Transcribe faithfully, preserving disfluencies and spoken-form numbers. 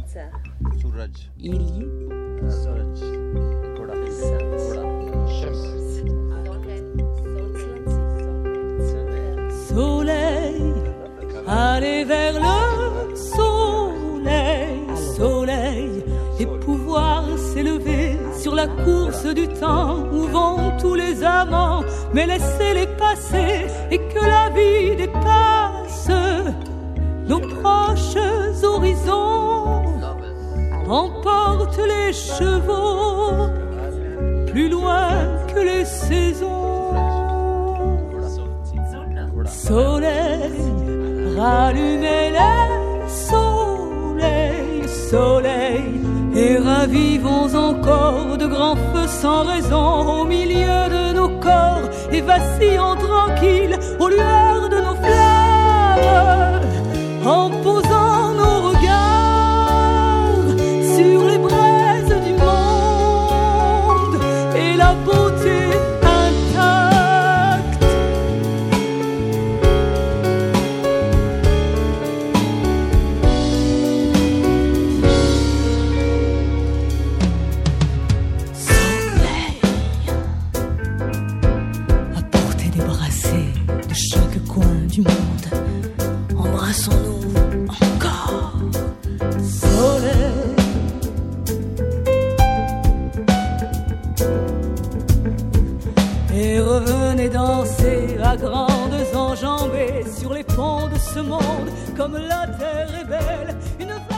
सूरज Ili सूरज घोड़ा घोड़ा Soleil, allez vers le soleil, soleil, et pouvoir s'élever sur la course du temps où vont tous les amants, mais laissez-les passer et que la vie dépasse nos proches horizons, emporte les chevaux plus loin que les saisons. Soleil, rallumez les soleils, soleil, et ravivons encore de grands feux sans raison au milieu de nos corps et vacillons tranquilles aux lueurs de nos flammes, en posant nos regards sur les braises du monde et la beauté intacte. Soleil, apportez des brassées de chaque coin du monde. Embrassons-nous encore. Soleil, et revenez danser à grandes enjambées sur les ponts de ce monde comme la terre est belle. Une